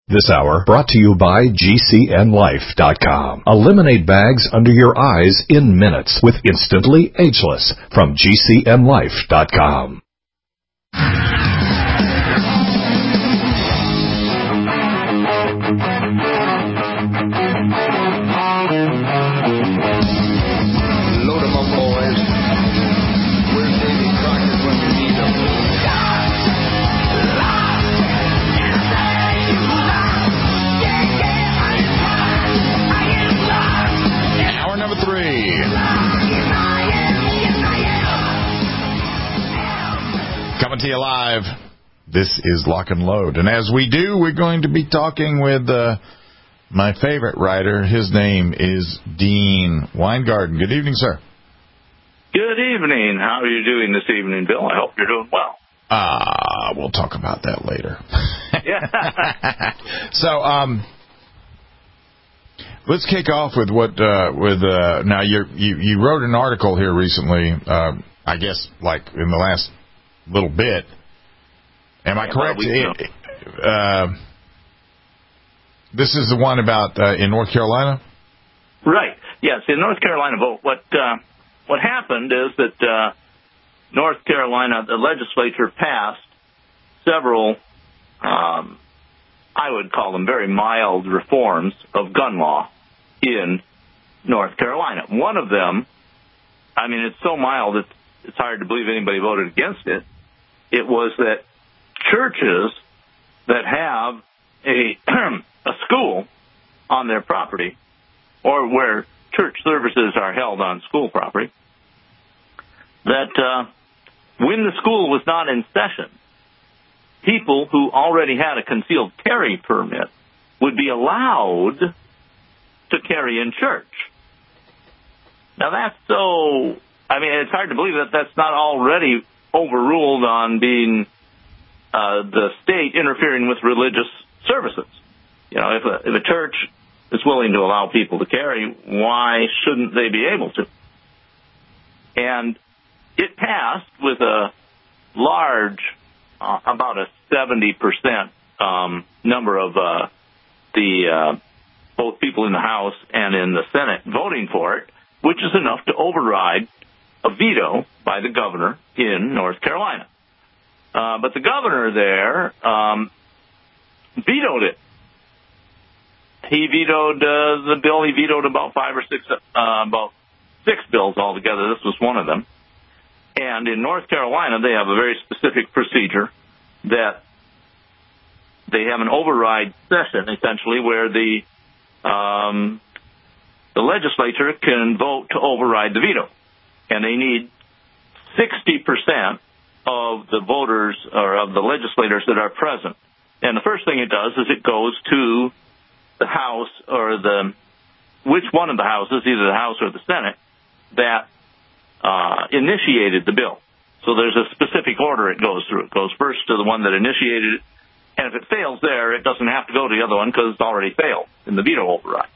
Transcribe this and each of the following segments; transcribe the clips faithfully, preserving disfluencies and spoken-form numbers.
This hour brought to you by G C N Life dot com. Eliminate bags under your eyes in minutes with Instantly Ageless from G C N Life dot com. Load 'em up, boys. Where's Davy Crockett when we need him? Hour number three. Coming to you live. This is Lock and Load. And as we do, we're going to be talking with uh, my favorite writer. His name is Dean Weingarten. Good evening, sir. Good evening. How are you doing this evening, Bill? I hope you're doing well. Ah, uh, we'll talk about that later. Yeah. So, um, let's kick off with what uh, with uh, now you you you wrote an article here recently. Uh, I guess like in the last little bit. Am I yeah, correct? We, it, uh, this is the one about uh, in North Carolina. Right. Yes, in North Carolina. But what uh, what happened is that uh, North Carolina, the legislature passed several, um, I would call them very mild reforms of gun law in North Carolina. One of them, I mean, it's so mild it's it's hard to believe anybody voted against it. It was that churches that have a a school on their property, or where church services are held on school property, that uh, when the school was not in session, people who already had a concealed carry permit would be allowed to carry in church. Now that's so, I mean, it's hard to believe that that's not already overruled on being uh, the state interfering with religious services. You know, if a, if a church is willing to allow people to carry, why shouldn't they be able to? And it passed with a large, uh, about a seventy percent um, number of uh, the uh, both people in the House and in the Senate voting for it, which is enough to override a veto by the governor in North Carolina. Uh, but the governor there um, vetoed it. He vetoed uh, the bill. He vetoed about five or six, uh, about six bills altogether. This was one of them. And in North Carolina, they have a very specific procedure that they have an override session, essentially, where the um, the legislature can vote to override the veto. And they need sixty percent of the voters or of the legislators that are present. And the first thing it does is it goes to the House or the, which one of the houses, either the House or the Senate, that uh, initiated the bill. So there's a specific order it goes through. It goes first to the one that initiated it, and if it fails there, it doesn't have to go to the other one because it's already failed in the veto override.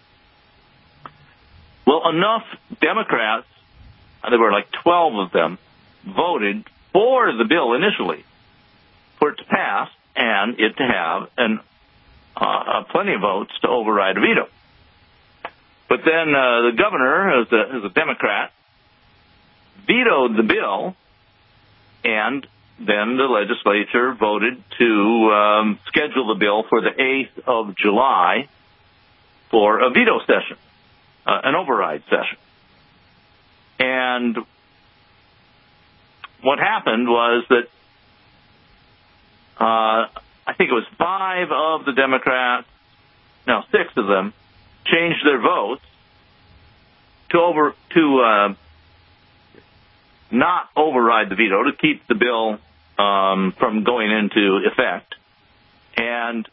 Well, enough Democrats, there were like twelve of them, voted for the bill initially, for it to pass and it to have an, uh, plenty of votes to override a veto. But then uh, the governor, as a, as a Democrat, vetoed the bill, and then the legislature voted to um, schedule the bill for the eighth of July for a veto session, uh, an override session. And what happened was that uh, I think it was five of the Democrats, no, six of them, changed their votes to over to uh, not override the veto, to keep the bill um, from going into effect. And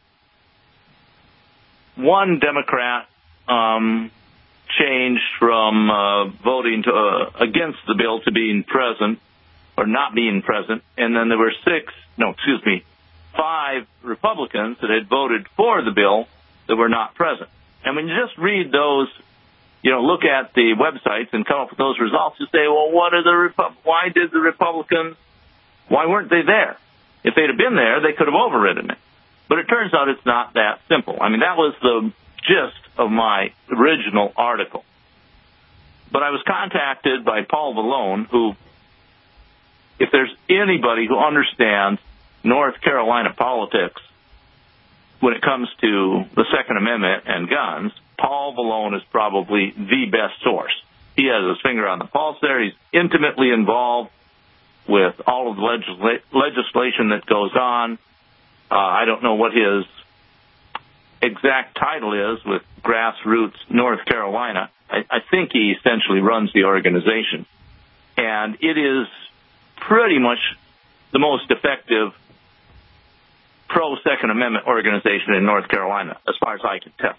one Democrat um, changed from uh, voting to, uh, against the bill to being present, or not being present, and then there were six, no, excuse me, five Republicans that had voted for the bill that were not present. And when you just read those, you know, look at the websites and come up with those results, you say, well, what are the Repu- why did the Republicans, why weren't they there? If they'd have been there, they could have overridden it. But it turns out it's not that simple. I mean, that was the gist of my original article. But I was contacted by Paul Vallone, who, if there's anybody who understands North Carolina politics when it comes to the Second Amendment and guns, Paul Vallone is probably the best source. He has his finger on the pulse there. He's intimately involved with all of the legisla- legislation that goes on. Uh, I don't know what his exact title is with Grassroots North Carolina. I, I think he essentially runs the organization. And it is pretty much the most effective pro-Second Amendment organization in North Carolina, as far as I can tell.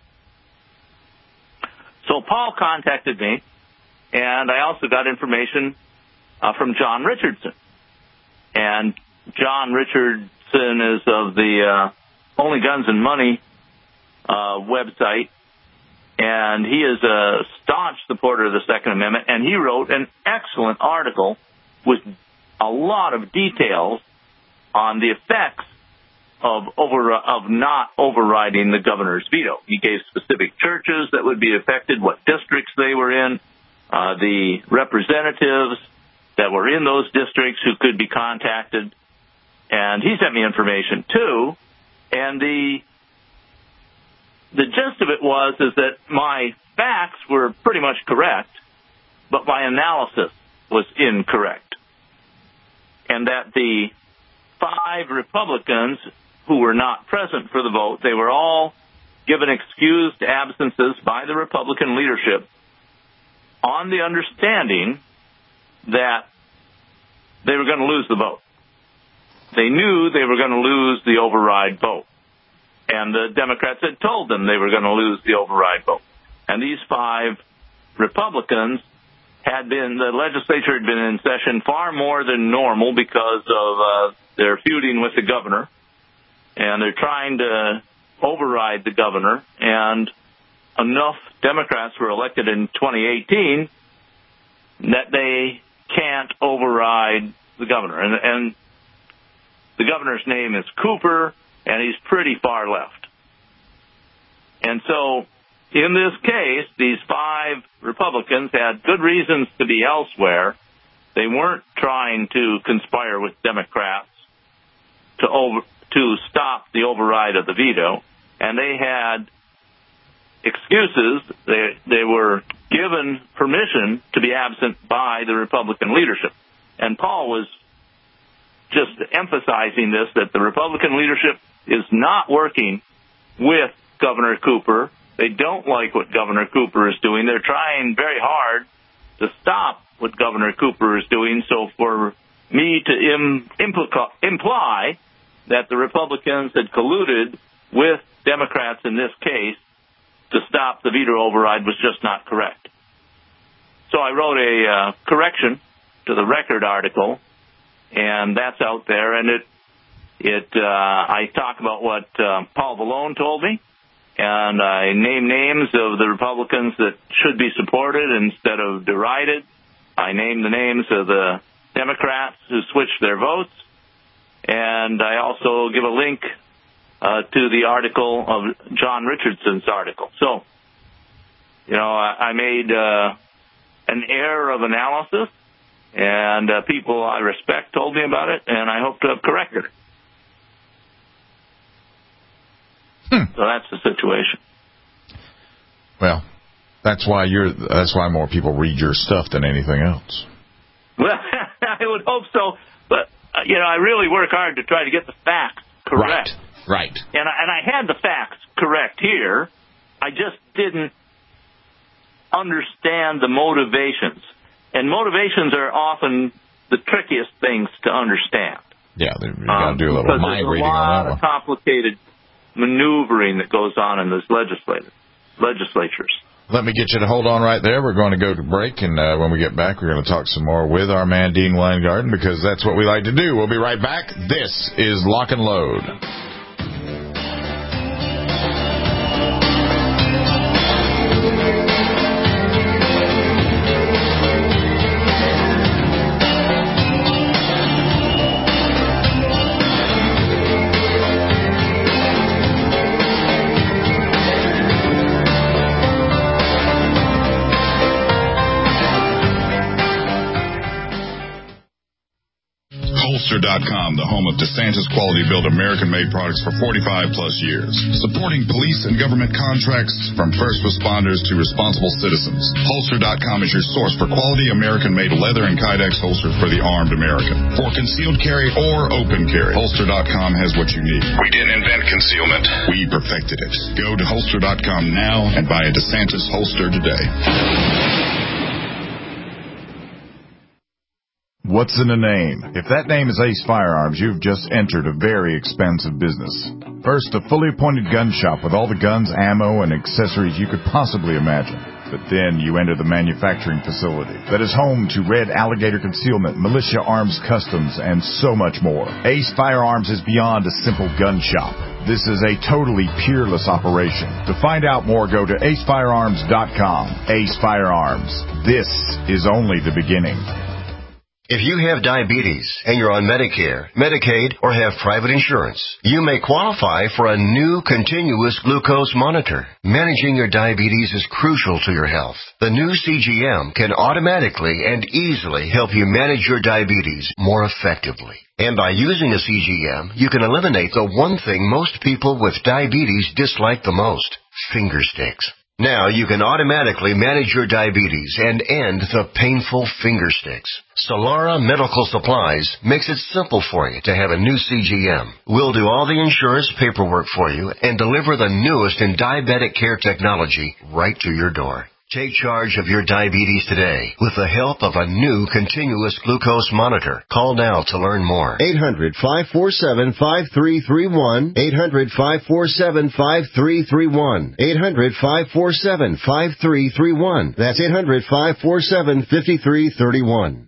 So Paul contacted me, and I also got information uh, from John Richardson. And John Richardson is of the uh, Only Guns and Money uh, website, and he is a staunch supporter of the Second Amendment, and he wrote an excellent article with a lot of details on the effects of over of not overriding the governor's veto. He gave specific churches that would be affected, what districts they were in, uh, the representatives that were in those districts who could be contacted, and he sent me information too. And the the gist of it was is that my facts were pretty much correct, but my analysis was incorrect, and that the five Republicans who were not present for the vote, they were all given excused absences by the Republican leadership on the understanding that they were going to lose the vote. They knew they were going to lose the override vote. And the Democrats had told them they were going to lose the override vote. And these five Republicans had been, the legislature had been in session far more than normal because of uh, their feuding with the governor. And they're trying to override the governor. And enough Democrats were elected in twenty eighteen that they can't override the governor. And, and the governor's name is Cooper, and he's pretty far left. And so in this case, these five Republicans had good reasons to be elsewhere. They weren't trying to conspire with Democrats to over, to stop the override of the veto, and they had excuses. They they were given permission to be absent by the Republican leadership. And Paul was just emphasizing this, that the Republican leadership is not working with Governor Cooper. They don't like what Governor Cooper is doing. They're trying very hard to stop what Governor Cooper is doing. So for me to im- implica- imply that the Republicans had colluded with Democrats in this case to stop the veto override was just not correct. So I wrote a uh, correction to the Record article, and that's out there. And it, it, uh, I talk about what uh, Paul Vallone told me, and I name names of the Republicans that should be supported instead of derided. I name the names of the Democrats who switched their votes, and I also give a link uh, to the article of John Richardson's article. So, you know, I, I made uh, an error of analysis, and uh, people I respect told me about it, and I hope to have corrected it. Hmm. So that's the situation. Well, that's why you're. That's why more people read your stuff than anything else. Well, I would hope so, but uh, you know, I really work hard to try to get the facts correct. Right. Right. And I, and I had the facts correct here. I just didn't understand the motivations, and motivations are often the trickiest things to understand. Yeah, you got to do a little um, mind reading on that one. There's a lot of complicated maneuvering that goes on in those legislators, legislatures. Let me get you to hold on right there. We're going to go to break, and uh, when we get back, we're going to talk some more with our man, Dean Weingarten, because that's what we like to do. We'll be right back. This is Lock and Load. Holster dot com, the home of DeSantis quality-built American-made products for forty-five plus years. Supporting police and government contracts from first responders to responsible citizens. Holster dot com is your source for quality American-made leather and Kydex holsters for the armed American. For concealed carry or open carry, Holster dot com has what you need. We didn't invent concealment. We perfected it. Go to Holster dot com now and buy a DeSantis holster today. What's in a name? If that name is Ace Firearms, you've just entered a very expensive business. First, a fully appointed gun shop with all the guns, ammo, and accessories you could possibly imagine. But then you enter the manufacturing facility that is home to Red Alligator Concealment, Militia Arms Customs, and so much more. Ace Firearms is beyond a simple gun shop. This is a totally peerless operation. To find out more, go to ace firearms dot com. Ace Firearms. This is only the beginning. If you have diabetes and you're on Medicare, Medicaid, or have private insurance, you may qualify for a new continuous glucose monitor. Managing your diabetes is crucial to your health. The new C G M can automatically and easily help you manage your diabetes more effectively. And by using a C G M, you can eliminate the one thing most people with diabetes dislike the most, finger sticks. Now you can automatically manage your diabetes and end the painful finger sticks. Solara Medical Supplies makes it simple for you to have a new C G M. We'll do all the insurance paperwork for you and deliver the newest in diabetic care technology right to your door. Take charge of your diabetes today with the help of a new continuous glucose monitor. Call now to learn more. eight hundred, five four seven, five three three one. eight hundred, five four seven, five three three one. eight hundred, five four seven, five three three one. That's eight hundred, five four seven, five three three one.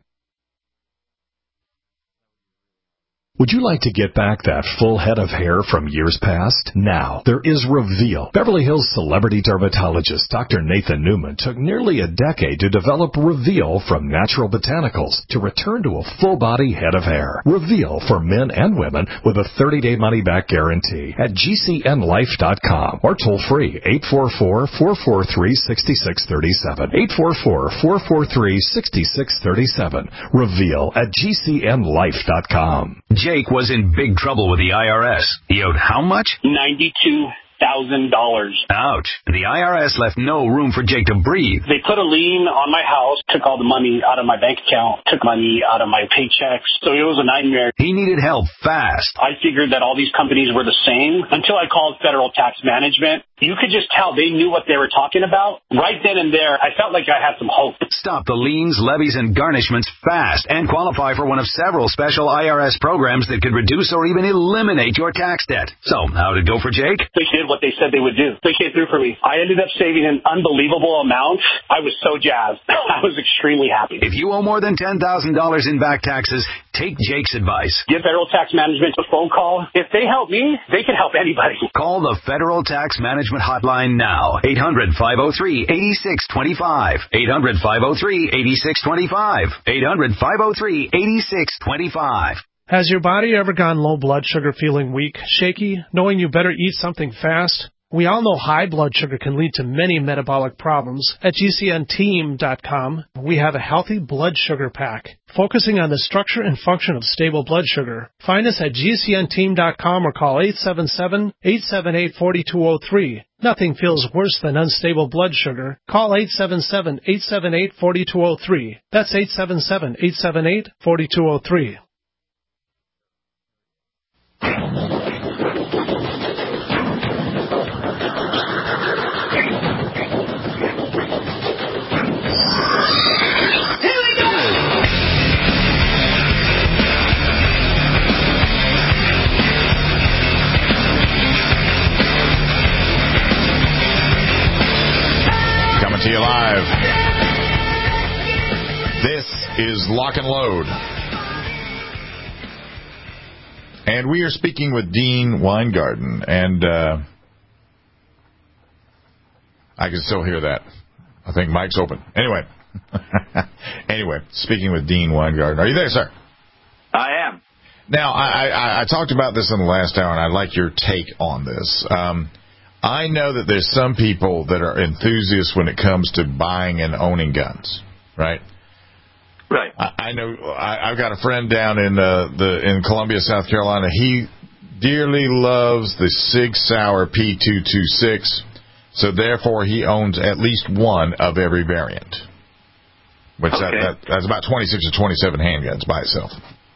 Would you like to get back that full head of hair from years past? Now, there is Reveal. Beverly Hills celebrity dermatologist Doctor Nathan Newman took nearly a decade to develop Reveal from natural botanicals to return to a full-body head of hair. Reveal for men and women with a thirty-day money-back guarantee at G C N life dot com or toll-free eight four four, four four three, six six three seven. eight four four, four four three, six six three seven. Reveal at G C N life dot com. Jake was in big trouble with the I R S. He owed how much? ninety-two thousand dollars. Ouch. The I R S left no room for Jake to breathe. They put a lien on my house, took all the money out of my bank account, took money out of my paychecks, so it was a nightmare. He needed help fast. I figured that all these companies were the same until I called Federal Tax Management. You could just tell they knew what they were talking about. Right then and there, I felt like I had some hope. Stop the liens, levies, and garnishments fast and qualify for one of several special I R S programs that could reduce or even eliminate your tax debt. So, how'd it go for Jake? They did what they said they would do. They came through for me. I ended up saving an unbelievable amount. I was so jazzed. I was extremely happy. If you owe more than ten thousand dollars in back taxes, take Jake's advice. Give Federal Tax Management a phone call. If they help me, they can help anybody. Call the Federal Tax Management Hotline now. eight hundred, five oh three, eight six two five. eight hundred, five oh three, eight six two five. eight hundred, five oh three, eight six two five. Has your body ever gone low blood sugar, feeling weak, shaky, knowing you better eat something fast? We all know high blood sugar can lead to many metabolic problems. At G C N team dot com, we have a healthy blood sugar pack, focusing on the structure and function of stable blood sugar. Find us at G C N team dot com or call eight seven seven, eight seven eight, four two zero three. Nothing feels worse than unstable blood sugar. Call eight seven seven, eight seven eight, four two zero three. That's eight seven seven, eight seven eight, four two zero three. To you live. This is Lock and Load. And we are speaking with Dean Weingarten. And uh, I can still hear that. I think mic's open. Anyway. anyway, speaking with Dean Weingarten. Are you there, sir? I am. Now, I, I, I talked about this in the last hour, and I'd like your take on this. Um I know that there's some people that are enthusiasts when it comes to buying and owning guns, right? Right. I, I know. I, I've got a friend down in uh, the in Columbia, South Carolina. He dearly loves the Sig Sauer P two twenty-six, so therefore he owns at least one of every variant. Which okay. that, that that's about twenty-six or twenty-seven handguns by itself.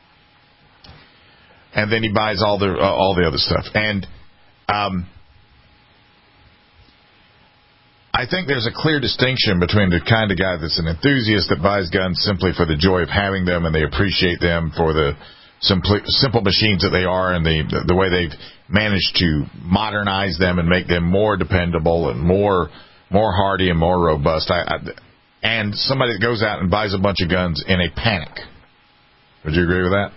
And then he buys all the uh, all the other stuff. And um, I think there's a clear distinction between the kind of guy that's an enthusiast that buys guns simply for the joy of having them and they appreciate them for the simple, simple machines that they are and the, the the way they've managed to modernize them and make them more dependable and more more hardy and more robust. I, I, and somebody that goes out and buys a bunch of guns in a panic. Would you agree with that?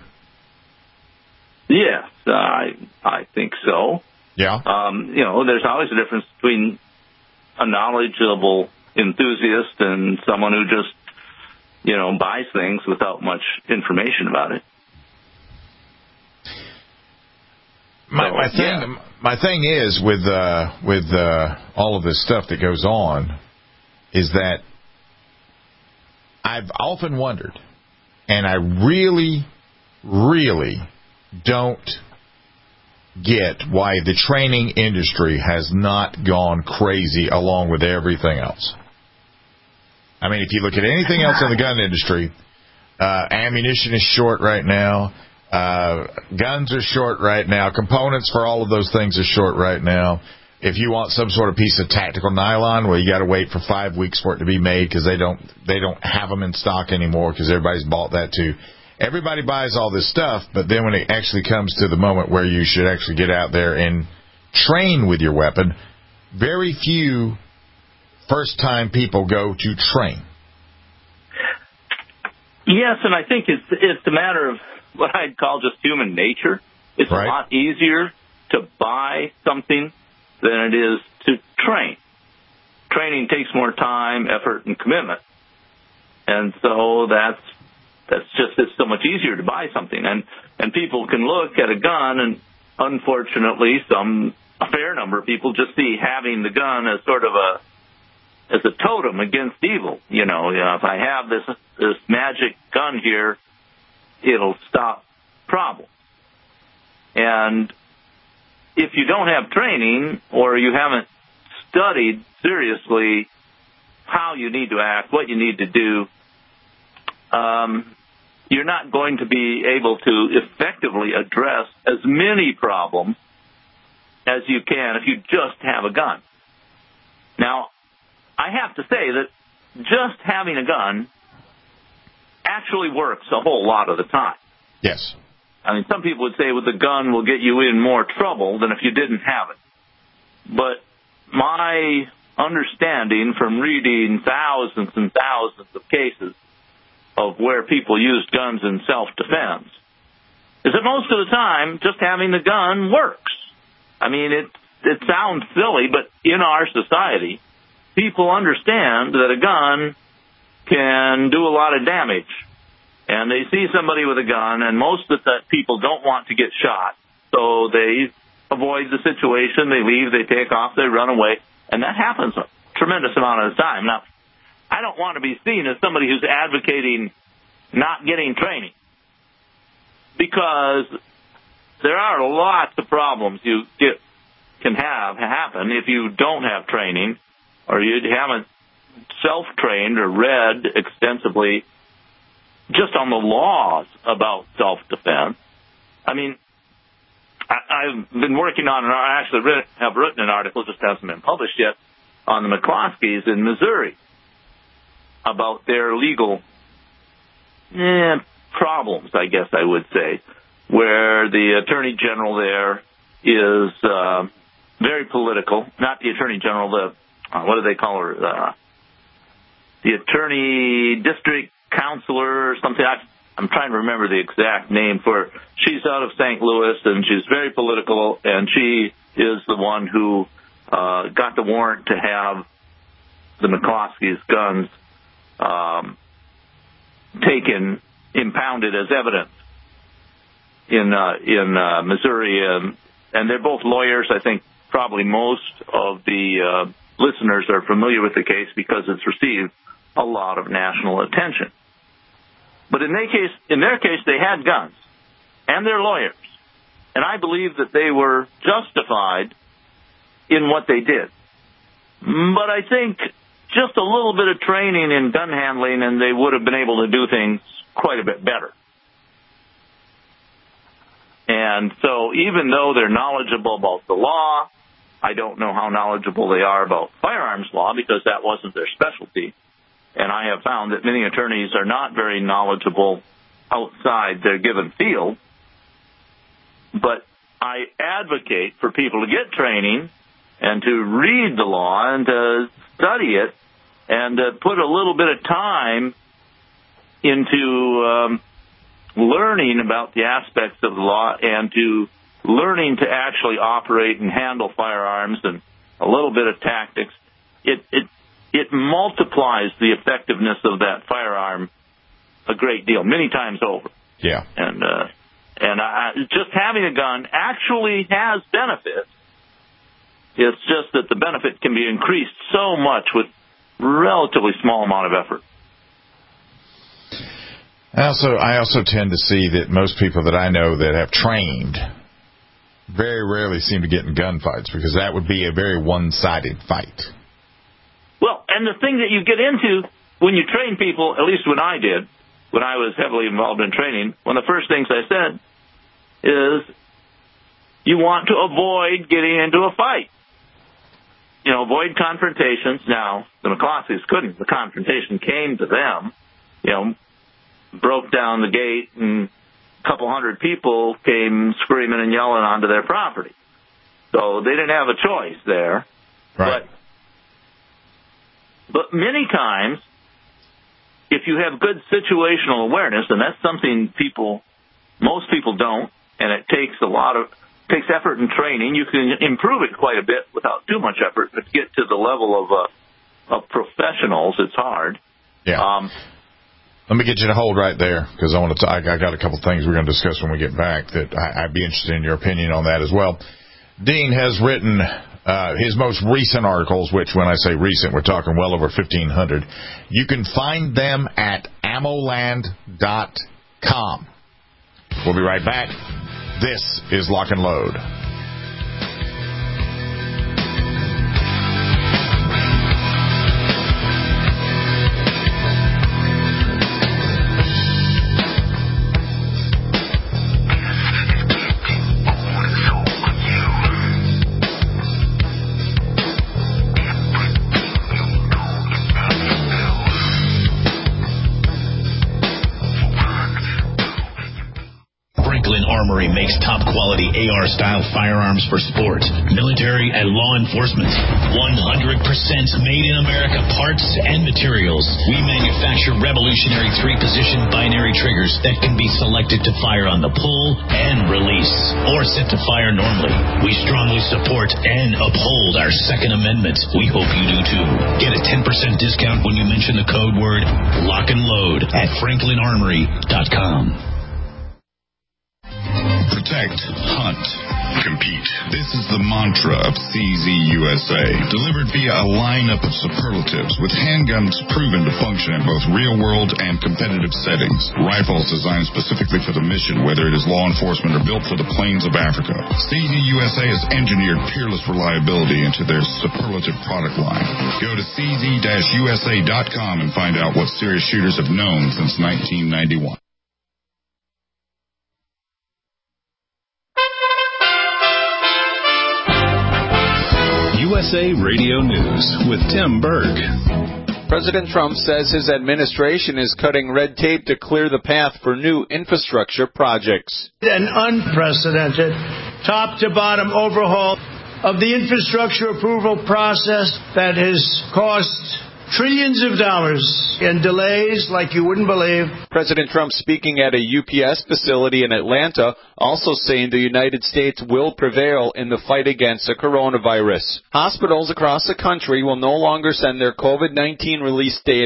Yes, I I think so. Yeah. Um, you know, there's always a difference between a knowledgeable enthusiast and someone who just, you know, buys things without much information about it. My, so, my thing, yeah. my thing is with uh, with uh, all of this stuff that goes on, is that I've often wondered, and I really, really don't get why the training industry has not gone crazy along with everything else. I mean, if you look at anything else in the gun industry, uh, ammunition is short right now. Uh, guns are short right now. Components for all of those things are short right now. If you want some sort of piece of tactical nylon, well, you got to wait for five weeks for it to be made because they don't they don't have them in stock anymore because everybody's bought that too. Everybody buys all this stuff, but then when it actually comes to the moment where you should actually get out there and train with your weapon, very few first-time people go to train. Yes, and I think it's it's a matter of what I'd call just human nature. It's right. a lot easier to buy something than it is to train. Training takes more time, effort, and commitment. And so that's That's just, it's so much easier to buy something. And, and people can look at a gun, and unfortunately, some, a fair number of people just see having the gun as sort of a, as a totem against evil. You know, you know if I have this, this magic gun here, it'll stop problems. And if you don't have training, or you haven't studied seriously how you need to act, what you need to do, Um, you're not going to be able to effectively address as many problems as you can if you just have a gun. Now, I have to say that just having a gun actually works a whole lot of the time. Yes. I mean, some people would say with the gun will get you in more trouble than if you didn't have it. But my understanding from reading thousands and thousands of cases of where people used guns in self-defense is that most of the time just having the gun works. I mean, it it sounds silly, but in our society, people understand that a gun can do a lot of damage. And they see somebody with a gun, and most of the people don't want to get shot. So they avoid the situation, they leave, they take off, they run away. And that happens a tremendous amount of the time. Now, I don't want to be seen as somebody who's advocating not getting training, because there are lots of problems you get, can have happen if you don't have training, or you haven't self-trained or read extensively just on the laws about self-defense. I mean, I, I've been working on, and I actually read, have written an article, just hasn't been published yet, on the McCloskeys in Missouri, about their legal eh, problems, I guess I would say, where the Attorney General there is uh, very political. Not the Attorney General, the, uh, what do they call her? Uh, the Attorney District Counselor or something. I, I'm trying to remember the exact name for her. She's out of Saint Louis, and she's very political, and she is the one who uh, got the warrant to have the McCloskeys' guns Um, taken, impounded as evidence in uh, in uh, Missouri, um, and they're both lawyers. I think probably most of the uh, listeners are familiar with the case because it's received a lot of national attention. But in their case, in their case, they had guns and their lawyers, and I believe that they were justified in what they did. But I think just a little bit of training in gun handling, and they would have been able to do things quite a bit better. And so even though they're knowledgeable about the law, I don't know how knowledgeable they are about firearms law because that wasn't their specialty. And I have found that many attorneys are not very knowledgeable outside their given field. But I advocate for people to get training and to read the law and to study it and to put a little bit of time into um, learning about the aspects of the law and to learning to actually operate and handle firearms and a little bit of tactics. It it it multiplies the effectiveness of that firearm a great deal, many times over. Yeah. And uh, and I, just having a gun actually has benefits. It's just that the benefit can be increased so much with relatively small amount of effort. I also, I also tend to see that most people that I know that have trained very rarely seem to get in gunfights because that would be a very one-sided fight. Well, and the thing that you get into when you train people, at least when I did, when I was heavily involved in training, one of the first things I said is you want to avoid getting into a fight. You know, avoid confrontations. Now, the McCloskeys couldn't. The confrontation came to them, you know, broke down the gate, and a couple hundred people came screaming and yelling onto their property. So they didn't have a choice there. Right. But, but many times, if you have good situational awareness, and that's something people, most people don't, and it takes a lot of, takes effort and training, you can improve it quite a bit without too much effort, but to get to the level of, uh, of professionals, it's hard. Yeah. Um, Let me get you to hold right there because I want to. T- I got a couple things we're going to discuss when we get back that I, I'd be interested in your opinion on that as well. Dean has written uh, his most recent articles, which when I say recent, we're talking well over fifteen hundred. You can find them at ammoland dot com. We'll be right back. This is Lock and Load. Armory makes top-quality A R-style firearms for sport, military, and law enforcement. one hundred percent made in America parts and materials. We manufacture revolutionary three-position binary triggers that can be selected to fire on the pull and release, or set to fire normally. We strongly support and uphold our Second Amendment. We hope you do too. Get a ten percent discount when you mention the code word Lock and Load at franklin armory dot com. Protect, hunt, compete. This is the mantra of C Z U S A, delivered via a lineup of superlatives with handguns proven to function in both real-world and competitive settings. Rifles designed specifically for the mission, whether it is law enforcement or built for the plains of Africa. C Z U S A has engineered peerless reliability into their superlative product line. Go to c z dash u s a dot com and find out what serious shooters have known since nineteen ninety-one. U S A Radio News with Tim Berg. President Trump says his administration is cutting red tape to clear the path for new infrastructure projects. An unprecedented top-to-bottom overhaul of the infrastructure approval process that has cost trillions of dollars in delays like you wouldn't believe. President Trump speaking at a U P S facility in Atlanta, also saying the United States will prevail in the fight against the coronavirus. Hospitals across the country will no longer send their COVID nineteen release data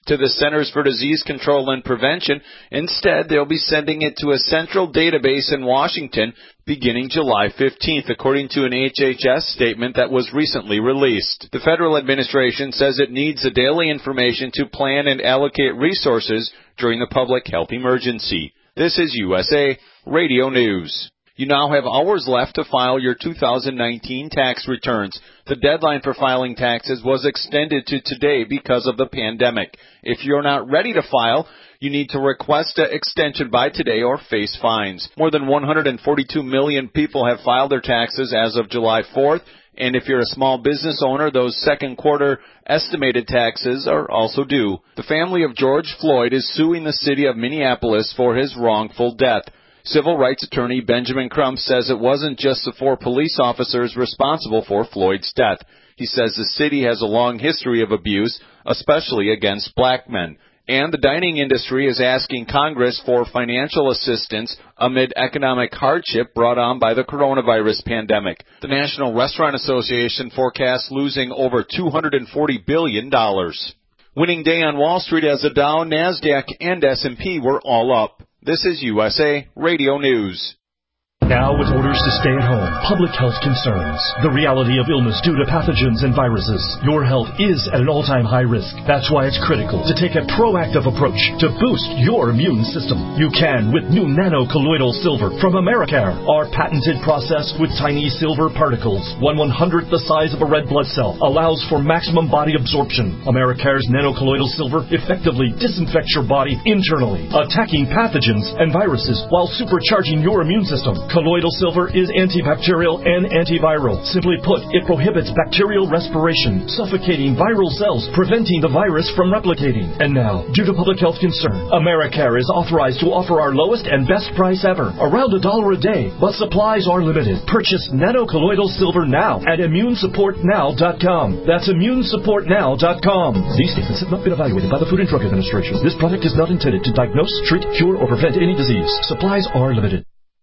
to the Centers for Disease Control and Prevention. Instead, they'll be sending it to a central database in Washington beginning July fifteenth, according to an H H S statement that was recently released. The federal administration says it needs the daily information to plan and allocate resources during the public health emergency. This is U S A Radio News. You now have hours left to file your two thousand nineteen tax returns. The deadline for filing taxes was extended to today because of the pandemic. If you're not ready to file, you need to request an extension by today or face fines. More than one hundred forty-two million people have filed their taxes as of July fourth, and if you're a small business owner, those second quarter estimated taxes are also due. The family of George Floyd is suing the city of Minneapolis for his wrongful death. Civil rights attorney Benjamin Crump says it wasn't just the four police officers responsible for Floyd's death. He says the city has a long history of abuse, especially against black men. And the dining industry is asking Congress for financial assistance amid economic hardship brought on by the coronavirus pandemic. The National Restaurant Association forecasts losing over two hundred forty billion dollars. Winning day on Wall Street as the Dow, NASDAQ, and S and P were all up. This is U S A Radio News. Now with orders to stay at home, public health concerns, the reality of illness due to pathogens and viruses, your health is at an all-time high risk. That's why it's critical to take a proactive approach to boost your immune system. You can with new nano-colloidal silver from Americare, our patented process with tiny silver particles, one one-hundredth the size of a red blood cell, allows for maximum body absorption. Americare's nano-colloidal silver effectively disinfects your body internally, attacking pathogens and viruses while supercharging your immune system. Colloidal silver is antibacterial and antiviral. Simply put, it prohibits bacterial respiration, suffocating viral cells, preventing the virus from replicating. And now, due to public health concern, Americare is authorized to offer our lowest and best price ever, around a dollar a day, but supplies are limited. Purchase nano-colloidal silver now at immune support now dot com. That's immune support now dot com. These statements have not been evaluated by the Food and Drug Administration. This product is not intended to diagnose, treat, cure, or prevent any disease. Supplies are limited.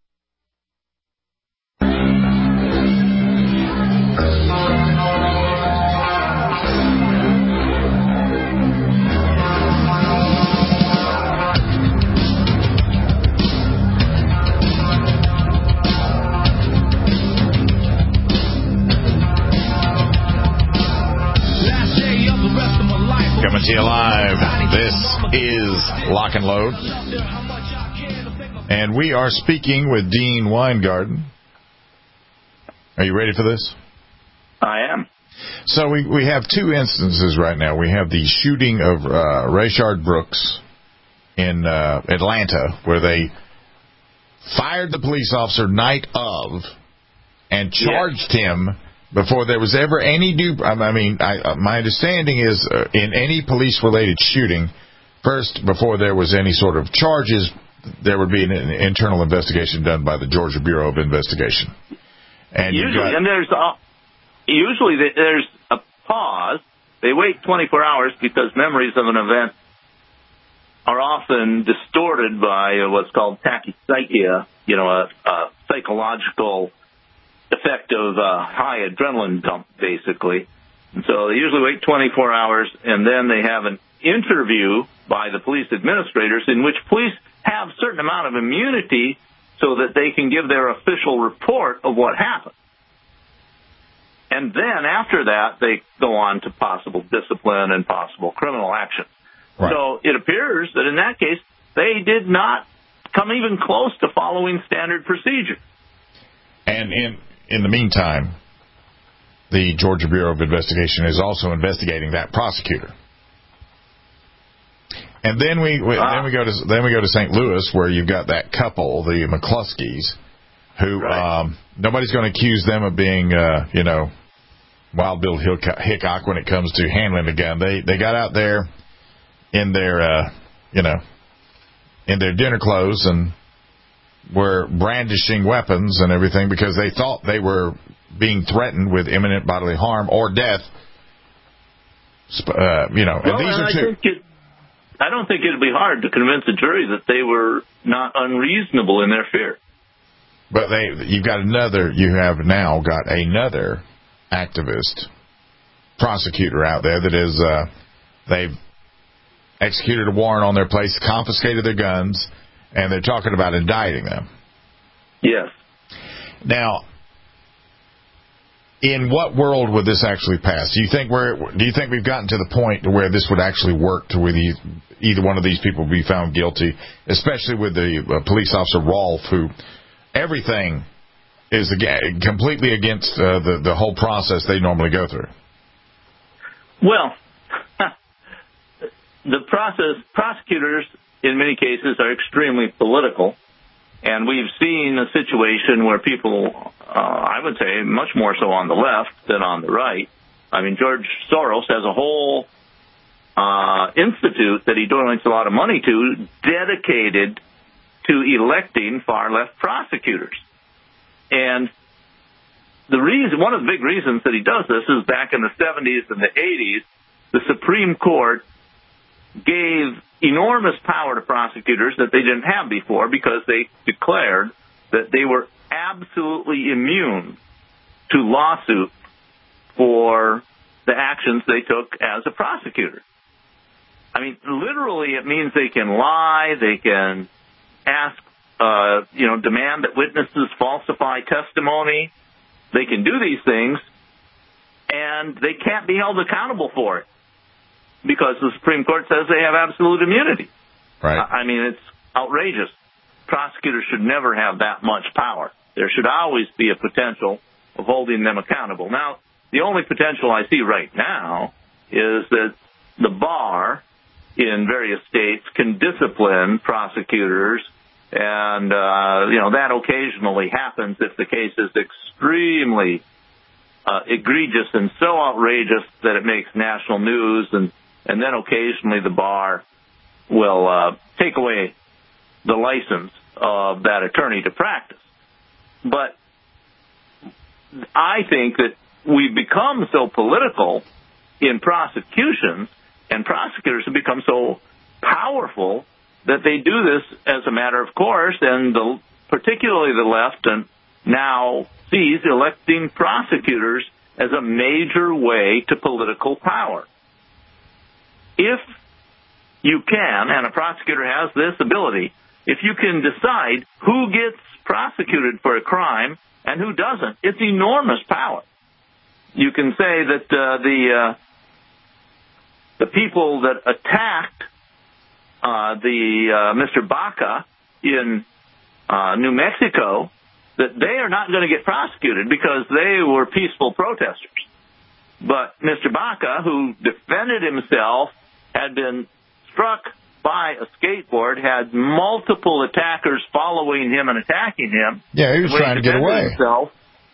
Coming to you live. This is Lock and Load. And we are speaking with Dean Weingarten. Are you ready for this? I am. So we, we have two instances right now. We have the shooting of uh, Rayshard Brooks in uh, Atlanta, where they fired the police officer night of and charged yes. him before there was ever any due. I mean, I, my understanding is uh, in any police-related shooting, first, before there was any sort of charges, there would be an, an internal investigation done by the Georgia Bureau of Investigation. And usually, got, and there's a, usually there's a pause. They wait twenty-four hours because memories of an event are often distorted by uh, what's called tachypsychia, you know, a, a psychological effect of uh, high adrenaline dump, basically. And so they usually wait twenty-four hours, and then they have an interview by the police administrators in which police have a certain amount of immunity so that they can give their official report of what happened. And then after that, they go on to possible discipline and possible criminal action. Right. So it appears that in that case, they did not come even close to following standard procedure. And in in the meantime, the Georgia Bureau of Investigation is also investigating that prosecutor. And then we, we uh, then we go to then we go to Saint Louis, where you've got that couple, the McCluskeys, who right. um, nobody's going to accuse them of being, uh, you know, Wild Bill Hickok when it comes to handling a gun. They they got out there in their, uh, you know, in their dinner clothes and were brandishing weapons and everything because they thought they were being threatened with imminent bodily harm or death. Uh, you know, and well, these and are I two. Think it, I don't think it'd be hard to convince a jury that they were not unreasonable in their fear. But they, you've got another. You have now got another activist prosecutor out there that is uh, they've executed a warrant on their place, confiscated their guns, and they're talking about indicting them. Yes. Now, in what world would this actually pass? Do you think we're, do you think we've gotten to the point where this would actually work to where the, either one of these people be found guilty, especially with the uh, police officer Rolfe, who everything is again, completely against uh, the, the whole process they normally go through? Well, the process, prosecutors in many cases are extremely political, and we've seen a situation where people, uh, I would say, much more so on the left than on the right. I mean, George Soros has a whole uh, institute that he donates a lot of money to dedicated to electing far-left prosecutors. And the reason, one of the big reasons that he does this is back in the seventies and the eighties, the Supreme Court gave enormous power to prosecutors that they didn't have before because they declared that they were absolutely immune to lawsuit for the actions they took as a prosecutor. I mean, literally, it means they can lie, they can ask, uh, you know, demand that witnesses falsify testimony. They can do these things, and they can't be held accountable for it because the Supreme Court says they have absolute immunity. Right. I mean, it's outrageous. Prosecutors should never have that much power. There should always be a potential of holding them accountable. Now, the only potential I see right now is that the bar in various states can discipline prosecutors, and, uh, you know, that occasionally happens if the case is extremely uh, egregious and so outrageous that it makes national news, and And then occasionally the bar will uh, take away the license of that attorney to practice. But I think that we've become so political in prosecutions, and prosecutors have become so powerful that they do this as a matter of course, and the, particularly the left and now sees electing prosecutors as a major way to political power. If you can, and a prosecutor has this ability, if you can decide who gets prosecuted for a crime and who doesn't, it's enormous power. You can say that uh, the uh, the people that attacked uh, the uh, Mister Baca in uh, New Mexico, that they are not going to get prosecuted because they were peaceful protesters. But Mister Baca, who defended himself, had been struck by a skateboard, had multiple attackers following him and attacking him. Yeah, he was trying to get away. Himself,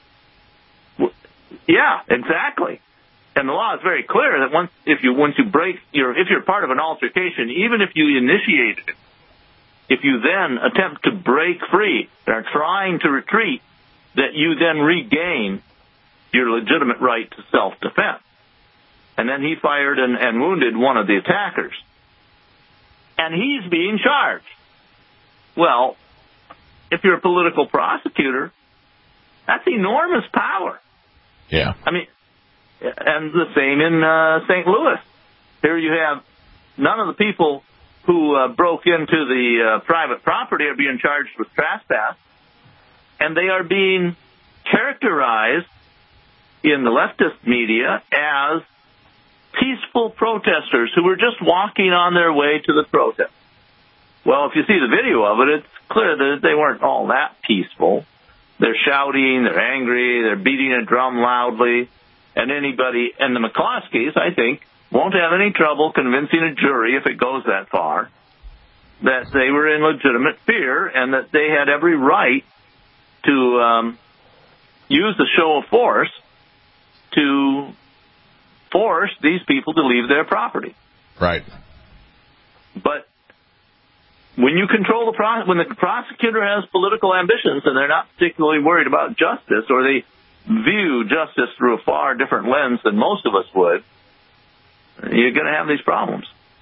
yeah, exactly. And the law is very clear that once if you once you break your if you're part of an altercation, even if you initiated it, if you then attempt to break free and are trying to retreat, that you then regain your legitimate right to self-defense. And then he fired and, and wounded one of the attackers. And he's being charged. Well, if you're a political prosecutor, that's enormous power. Yeah. I mean, and the same in uh, Saint Louis. Here you have none of the people who uh, broke into the uh, private property are being charged with trespass, and they are being characterized in the leftist media as peaceful protesters who were just walking on their way to the protest. Well, if you see the video of it, it's clear that they weren't all that peaceful. They're shouting, they're angry, they're beating a drum loudly, and anybody, and the McCloskeys, I think, won't have any trouble convincing a jury, if it goes that far, that they were in legitimate fear and that they had every right to um, use the show of force to force these people to leave their property. Right. But when you control the pro- when the prosecutor has political ambitions and they're not particularly worried about justice, or they view justice through a far different lens than most of us would, you're going to have these problems.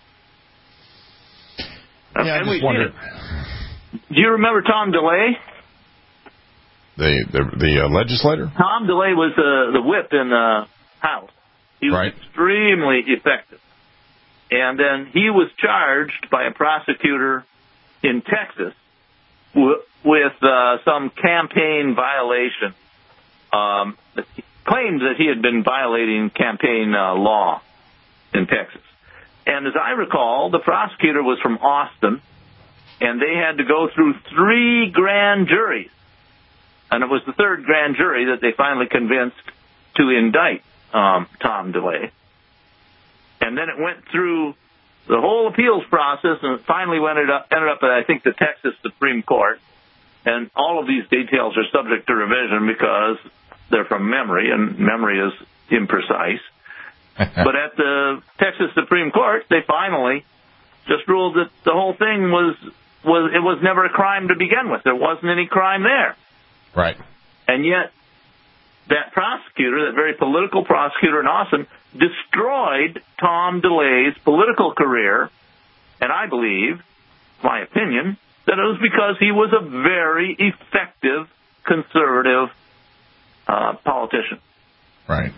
Yeah, and I just wondered. Do you remember Tom DeLay? The the, the uh, legislator? Tom DeLay was uh, the whip in the House. He was right. extremely effective. And then he was charged by a prosecutor in Texas w- with uh, some campaign violation. Um, claimed that he had been violating campaign uh, law in Texas. And as I recall, the prosecutor was from Austin, and they had to go through three grand juries. And it was the third grand jury that they finally convinced to indict um, Tom DeLay. And then it went through the whole appeals process, and it finally ended up, ended up at, I think, the Texas Supreme Court. And all of these details are subject to revision because they're from memory, and memory is imprecise. But at the Texas Supreme Court, they finally just ruled that the whole thing was, was it was never a crime to begin with. There wasn't any crime there. Right. And yet, that prosecutor, that very political prosecutor in Austin, destroyed Tom DeLay's political career, and I believe, my opinion, that it was because he was a very effective conservative uh, politician. Right.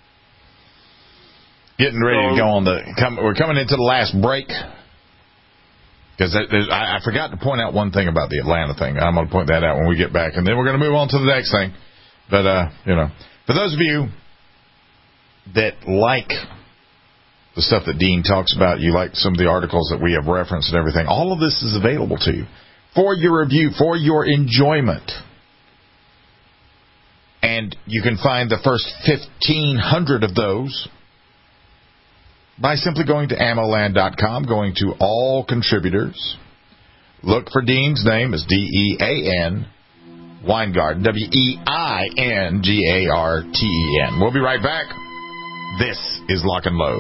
Getting ready so, to go on the. Come, we're coming into the last break. Because I, I forgot to point out one thing about the Atlanta thing. I'm going to point that out when we get back. And then we're going to move on to the next thing. But, uh, you know, for those of you that like the stuff that Dean talks about, you like some of the articles that we have referenced and everything, all of this is available to you for your review, for your enjoyment. And you can find the first fifteen hundred of those by simply going to ammoland dot com, going to all contributors. Look for Dean's name as D E A N, Weingarten, W E I N G A R T E N. We'll be right back. This is Lock and Load.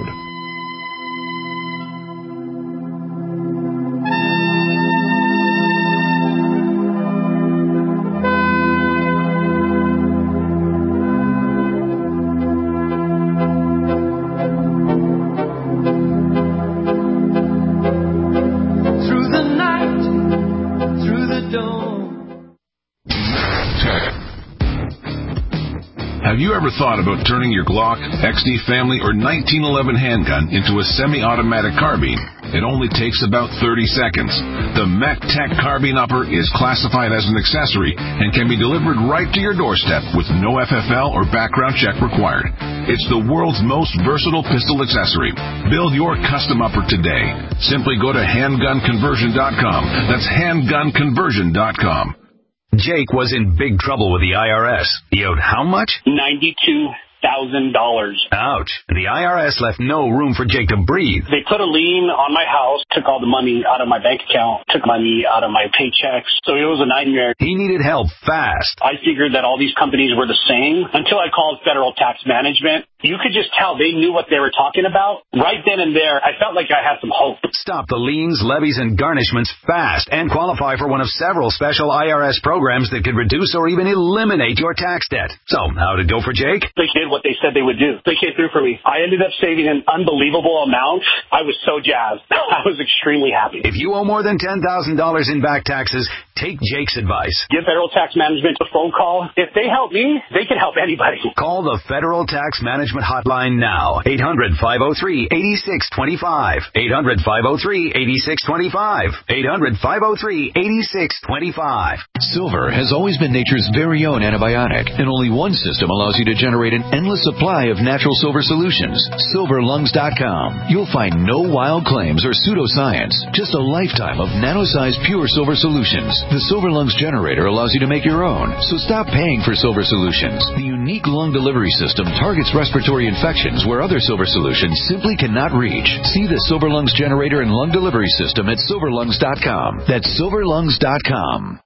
Have you ever thought about turning your Glock, X D Family, or nineteen eleven handgun into a semi-automatic carbine? It only takes about thirty seconds. The MechTech Carbine Upper is classified as an accessory and can be delivered right to your doorstep with no F F L or background check required. It's the world's most versatile pistol accessory. Build your custom upper today. Simply go to handgun conversion dot com. That's handgun conversion dot com. Jake was in big trouble with the I R S. He owed how much? ninety-two thousand dollars. Ouch. The I R S left no room for Jake to breathe. They put a lien on my house, took all the money out of my bank account, took money out of my paychecks. So it was a nightmare. He needed help fast. I figured that all these companies were the same until I called Federal Tax Management. You could just tell they knew what they were talking about. Right then and there, I felt like I had some hope. Stop the liens, levies, and garnishments fast and qualify for one of several special I R S programs that could reduce or even eliminate your tax debt. So, how'd it go for Jake? They did what they said they would do. They came through for me. I ended up saving an unbelievable amount. I was so jazzed. I was extremely happy. If you owe more than ten thousand dollars in back taxes, take Jake's advice. Give Federal Tax Management a phone call. If they help me, they can help anybody. Call the Federal Tax Management Hotline now. eight hundred, five oh three, eight six two five. eight hundred, five oh three, eight six two five. eight hundred, five oh three, eight six two five. Silver has always been nature's very own antibiotic, and only one system allows you to generate an endless supply of natural silver solutions. silver lungs dot com. You'll find no wild claims or pseudoscience, just a lifetime of nano-sized pure silver solutions. The Silver Lungs generator allows you to make your own, so stop paying for silver solutions. The unique lung delivery system targets respiratory infections where other silver solutions simply cannot reach. See the Silver Lungs generator and lung delivery system at silver lungs dot com. That's silver lungs dot com.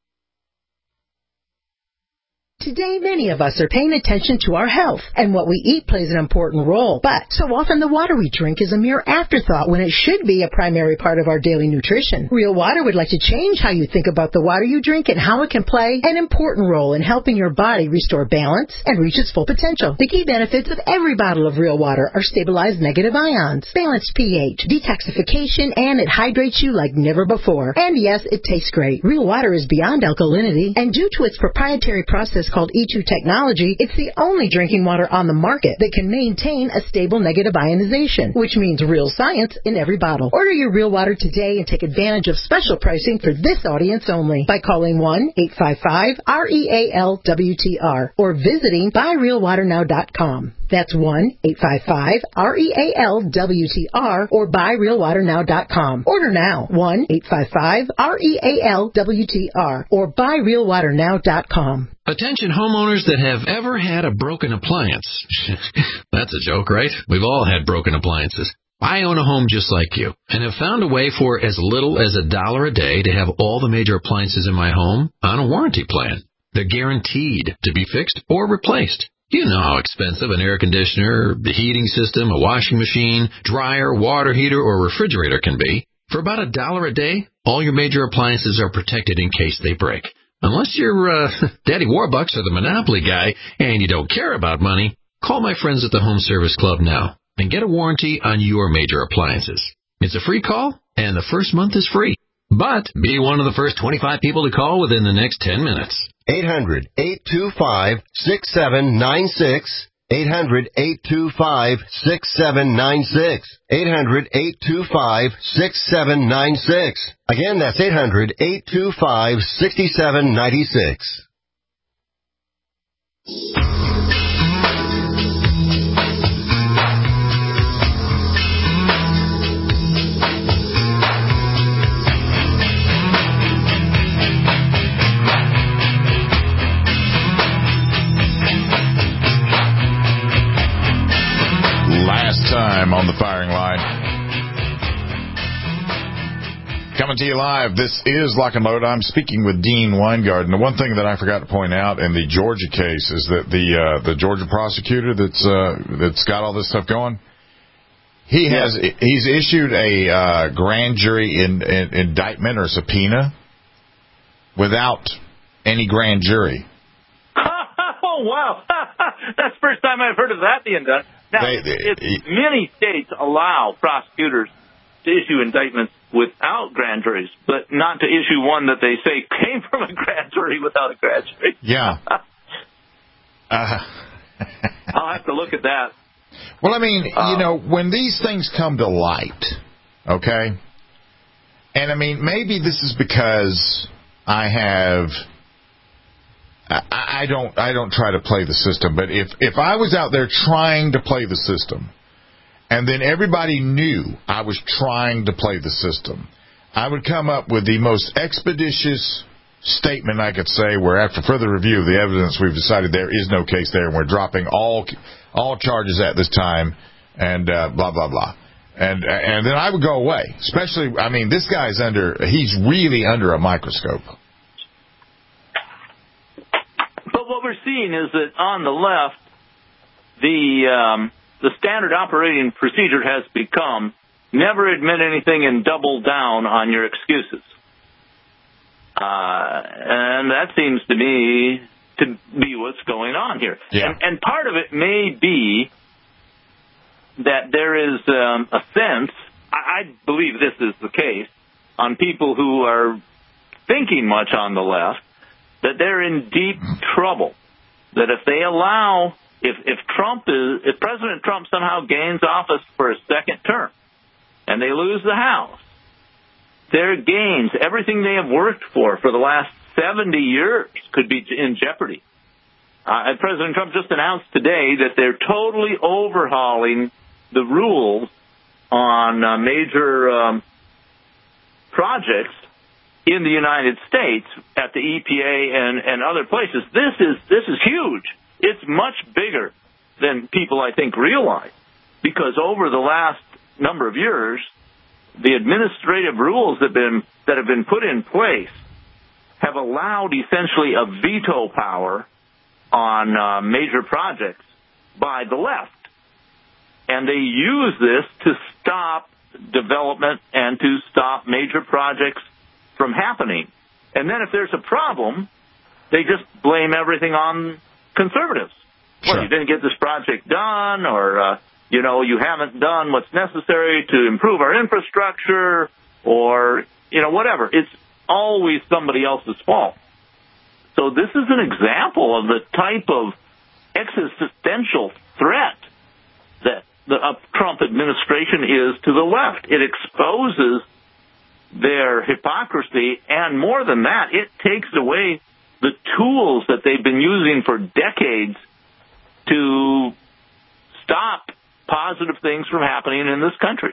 Today, many of us are paying attention to our health, and what we eat plays an important role. But so often the water we drink is a mere afterthought when it should be a primary part of our daily nutrition. Real Water would like to change how you think about the water you drink and how it can play an important role in helping your body restore balance and reach its full potential. The key benefits of every bottle of Real Water are stabilized negative ions, balanced pH, detoxification, and it hydrates you like never before. And yes, it tastes great. Real Water is beyond alkalinity, and due to its proprietary process service called E two Technology, it's the only drinking water on the market that can maintain a stable negative ionization, which means real science in every bottle. Order your Real Water today and take advantage of special pricing for this audience only by calling one eight five five R E A L W T R or visiting buy real water now dot com. That's one eight five five R E A L W T R or buy real water now dot com. Order now, one eight five five R E A L W T R or buy real water now dot com. Attention homeowners that have ever had a broken appliance. That's a joke, right? We've all had broken appliances. I own a home just like you and have found a way for as little as a dollar a day to have all the major appliances in my home on a warranty plan. They're guaranteed to be fixed or replaced. You know how expensive an air conditioner, the heating system, a washing machine, dryer, water heater, or refrigerator can be. For about a dollar a day, all your major appliances are protected in case they break. Unless you're uh, Daddy Warbucks or the Monopoly guy and you don't care about money, call my friends at the Home Service Club now and get a warranty on your major appliances. It's a free call, and the first month is free. But be one of the first twenty-five people to call within the next ten minutes. eight hundred, eight two five, six seven nine six. eight hundred, eight two five, six seven nine six. eight hundred, eight two five, six seven nine six. Again, that's eight hundred, eight two five, six seven nine six. Last time on the firing line. Coming to you live, this is Lock and Load. I'm speaking with Dean Weingarten. The one thing that I forgot to point out in the Georgia case is that the uh, the Georgia prosecutor that's uh, that's got all this stuff going, he has yeah. he's issued a uh, grand jury in, in, indictment or subpoena without any grand jury. Oh, wow. That's the first time I've heard of that being done. Now, they, they, if many states allow prosecutors to issue indictments without grand juries, but not to issue one that they say came from a grand jury without a grand jury. Yeah. uh, I'll have to look at that. Well, I mean, uh, you know, when these things come to light, okay, and I mean, maybe this is because I have... I don't I don't try to play the system, but if, if I was out there trying to play the system, and then everybody knew I was trying to play the system, I would come up with the most expeditious statement I could say where after further review of the evidence, we've decided there is no case there, and we're dropping all all charges at this time, and uh, blah, blah, blah. And and then I would go away. Especially, I mean, this guy's under, he's really under a microscope. But what we're seeing is that on the left, the um, the standard operating procedure has become never admit anything and double down on your excuses. Uh, and that seems to me to be what's going on here. Yeah. And, and part of it may be that there is um, a sense, I, I believe this is the case, on people who are thinking much on the left, that they're in deep trouble. That if they allow, if, if Trump is, if President Trump somehow gains office for a second term, and they lose the House, their gains, everything they have worked for for the last seventy years, could be in jeopardy. Uh, and President Trump just announced today that they're totally overhauling the rules on uh, major um, projects in the United States at the E P A and, and other places. This is this is huge. It's much bigger than people, I think, realize, because over the last number of years, the administrative rules that have been that have been put in place have allowed essentially a veto power on uh, major projects by the left. And they use this to stop development and to stop major projects from happening. And then if there's a problem, they just blame everything on conservatives. Sure. Well, you didn't get this project done, or, uh, you know, you haven't done what's necessary to improve our infrastructure, or, you know, whatever. It's always somebody else's fault. So this is an example of the type of existential threat that the uh, Trump administration is to the left. It exposes their hypocrisy, and more than that, it takes away the tools that they've been using for decades to stop positive things from happening in this country.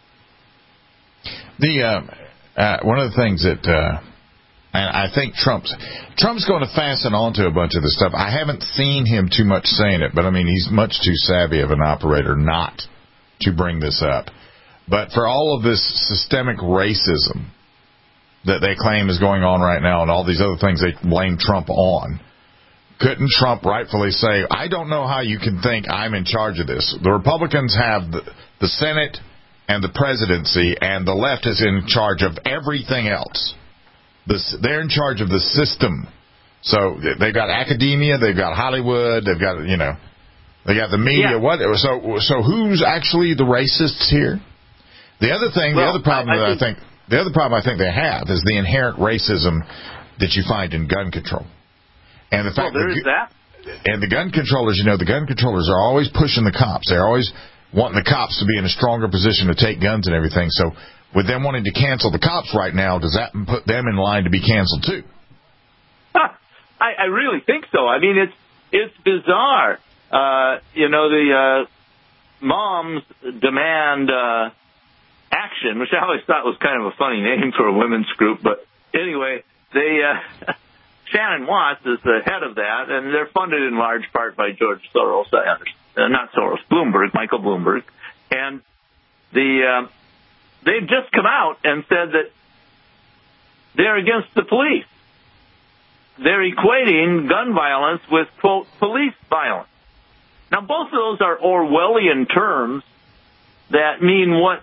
The uh, uh, one of the things that uh, I think Trump's Trump's going to fasten onto a bunch of this stuff. I haven't seen him too much saying it, but I mean he's much too savvy of an operator not to bring this up. But for all of this systemic racism that they claim is going on right now and all these other things they blame Trump on, couldn't Trump rightfully say, I don't know how you can think I'm in charge of this. The Republicans have the, the Senate and the presidency, and the left is in charge of everything else. This, they're in charge of the system. So they've got academia, they've got Hollywood, they've got, you know, they got the media. Yeah. What? So, so who's actually the racists here? The other thing, well, the other problem I, I that think, I think, the other problem I think they have is the inherent racism that you find in gun control. And the fact well, there that, is that. And the gun controllers, you know, the gun controllers are always pushing the cops. They're always wanting the cops to be in a stronger position to take guns and everything. So with them wanting to cancel the cops right now, does that put them in line to be canceled too? Huh. I, I really think so. I mean, it's it's bizarre. Uh, you know, the uh, moms demand uh, action, which I always thought was kind of a funny name for a women's group. But anyway, they uh, Shannon Watts is the head of that, and they're funded in large part by George Soros. I understand. Uh, not Soros, Bloomberg, Michael Bloomberg. And the uh, they've just come out and said that they're against the police. They're equating gun violence with, quote, police violence. Now, both of those are Orwellian terms that mean what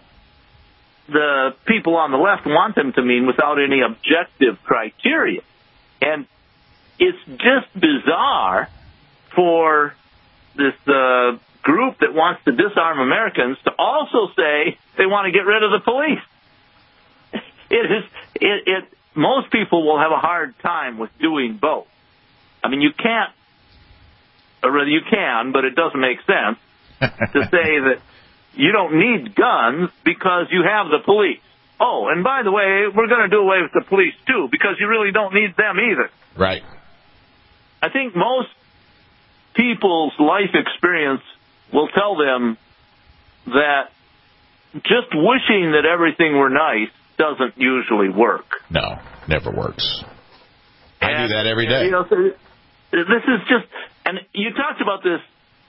the people on the left want them to mean without any objective criteria. And it's just bizarre for this uh, group that wants to disarm Americans to also say they want to get rid of the police. It is it, it most people will have a hard time with doing both. I mean, you can't, or rather you can, but it doesn't make sense to say that you don't need guns because you have the police. Oh, and by the way, we're going to do away with the police too because you really don't need them either. Right. I think most people's life experience will tell them that just wishing that everything were nice doesn't usually work. No, never works. I and, do that every day. You know, so this is just, and you talked about this,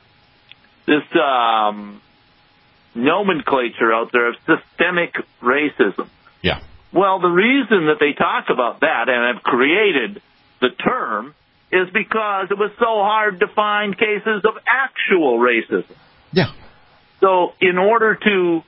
this um, nomenclature out there of systemic racism. Yeah. Well, the reason that they talk about that and have created the term is because it was so hard to find cases of actual racism. Yeah. So in order to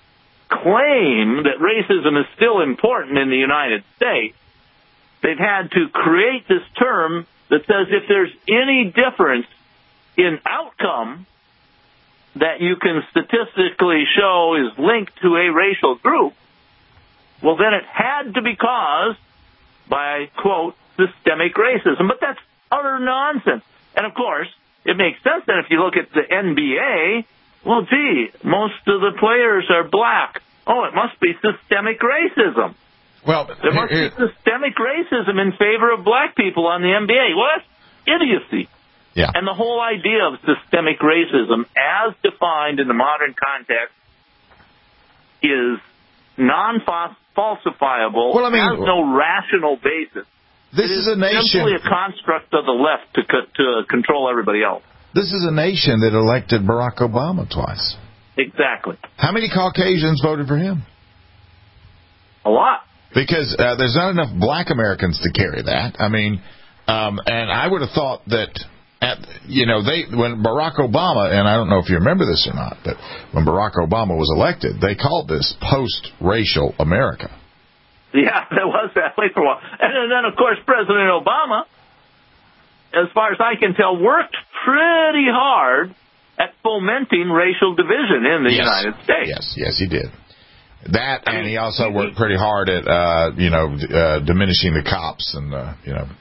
claim that racism is still important in the United States, they've had to create this term that says if there's any difference in outcome that you can statistically show is linked to a racial group, well, then it had to be caused by, quote, systemic racism. But that's utter nonsense. And, of course, it makes sense then if you look at the N B A, well, gee, most of the players are black. Oh, it must be systemic racism. Well, there must be systemic racism in favor of black people on the N B A. Well, that's idiocy. Yeah. And the whole idea of systemic racism, as defined in the modern context, is non-falsifiable, well, I mean, has no rational basis. This it is, is a nation. simply a construct of the left to to control everybody else. This is a nation that elected Barack Obama twice. Exactly. How many Caucasians voted for him? A lot. Because uh, there's not enough black Americans to carry that. I mean, um, and I would have thought that, at, you know, they when Barack Obama, and I don't know if you remember this or not, but when Barack Obama was elected, they called this post-racial America. Yeah, that was that way for a while. And then, of course, President Obama, as far as I can tell, worked pretty hard at fomenting racial division in the yes. United States. Yes, yes, he did. That, and he also worked pretty hard at, uh, you know, uh, diminishing the cops and, uh, you know.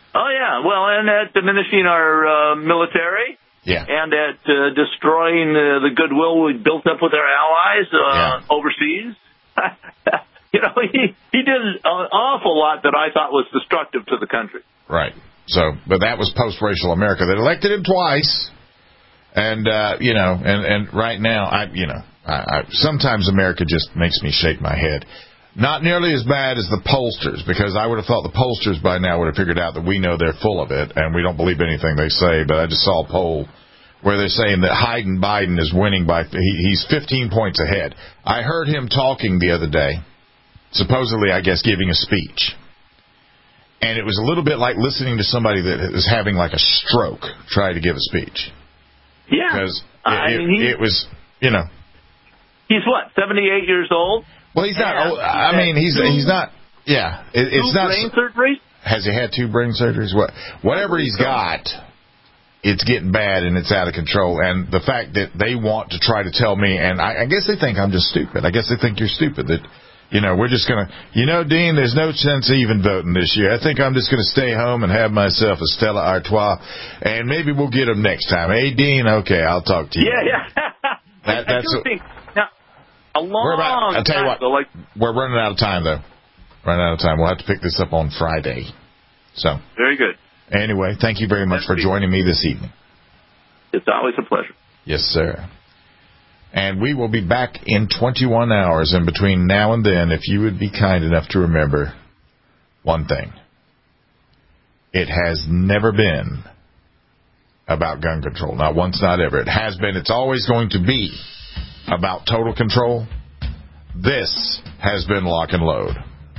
Oh, yeah. Well, and at diminishing our uh, military. Yeah. And at uh, destroying uh, the goodwill we built up with our allies uh, yeah. overseas. You know, he, he did an awful lot that I thought was destructive to the country. Right. So, but that was post-racial America. They elected him twice. And, uh, you know, and, and right now, I, you know, I, I, sometimes America just makes me shake my head. Not nearly as bad as the pollsters, because I would have thought the pollsters by now would have figured out that we know they're full of it, and we don't believe anything they say. But I just saw a poll where they're saying that Biden Biden is winning by, he, he's fifteen points ahead. I heard him talking the other day, supposedly, I guess, giving a speech. And it was a little bit like listening to somebody that is having like a stroke try to give a speech. Yeah. Because I it, mean, it, it was, you know. He's what, seventy-eight years old? Well, he's not, oh, I mean, he's two, he's not, yeah. It, it's two not. brain surgeries? Has he had two brain surgeries? What, whatever he's got, it's getting bad and it's out of control. And the fact that they want to try to tell me, and I, I guess they think I'm just stupid. I guess they think you're stupid, that, you know, we're just going to, you know, Dean, there's no sense even voting this year. I think I'm just going to stay home and have myself a Stella Artois, and maybe we'll get them next time. Hey, Dean, okay, I'll talk to you. Yeah, yeah. that, I, that's I do a, think, now, a long we're about, I'll tell you time what, ago, like, we're running out of time, though. Running out of time. We'll have to pick this up on Friday. So. Very good. Anyway, thank you very much for joining me this evening. It's always a pleasure. Yes, sir. And we will be back in twenty-one hours. And between now and then, if you would be kind enough to remember one thing. It has never been about gun control. Not once, not ever. It has been. It's always going to be about total control. This has been Lock and Load.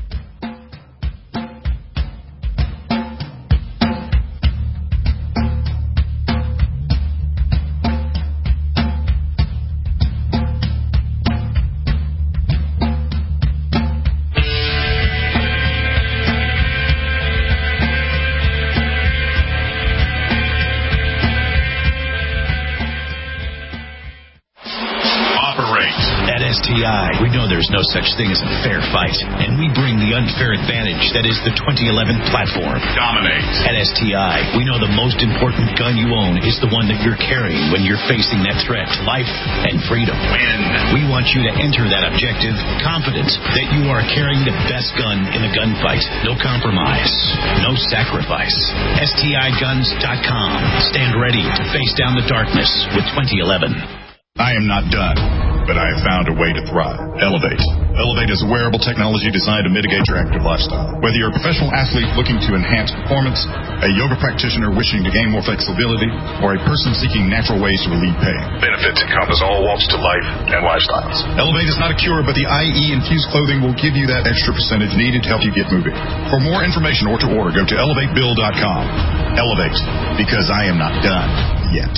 We know there's no such thing as a fair fight, and we bring the unfair advantage that is the twenty eleven platform. Dominate. At S T I, we know the most important gun you own is the one that you're carrying when you're facing that threat to life and freedom. Win. We want you to enter that objective confident that you are carrying the best gun in the gunfight. No compromise. No sacrifice. S T I guns dot com. Stand ready to face down the darkness with twenty eleven. I am not done, but I have found a way to thrive. Elevate. Elevate is a wearable technology designed to mitigate your active lifestyle. Whether you're a professional athlete looking to enhance performance, a yoga practitioner wishing to gain more flexibility, or a person seeking natural ways to relieve pain, benefits encompass all walks to life and lifestyles. Elevate is not a cure, but the I E-infused clothing will give you that extra percentage needed to help you get moving. For more information or to order, go to elevate bill dot com. Elevate, because I am not done yet.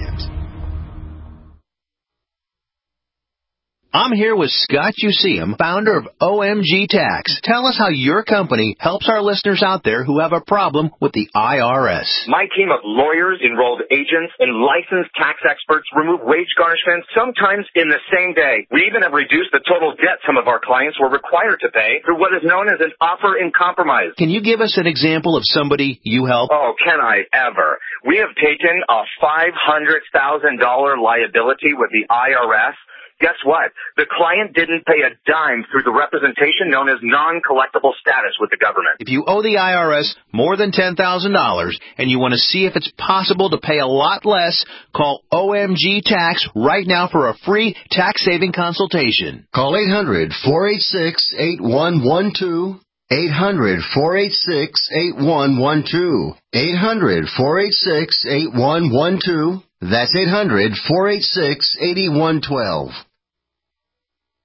I'm here with Scott Useum, founder of O M G Tax. Tell us how your company helps our listeners out there who have a problem with the I R S. My team of lawyers, enrolled agents, and licensed tax experts remove wage garnishments sometimes in the same day. We even have reduced the total debt some of our clients were required to pay through what is known as an offer in compromise. Can you give us an example of somebody you help? Oh, can I ever? We have taken a five hundred thousand dollars liability with the I R S. Guess what? The client didn't pay a dime through the representation known as non-collectible status with the government. If you owe the I R S more than ten thousand dollars and you want to see if it's possible to pay a lot less, call O M G Tax right now for a free tax-saving consultation. Call eight hundred, four eight six, eight one one two. eight hundred, four eight six, eight one one two. eight hundred, four eight six, eight one one two. That's eight hundred, four eight six, eight one one two.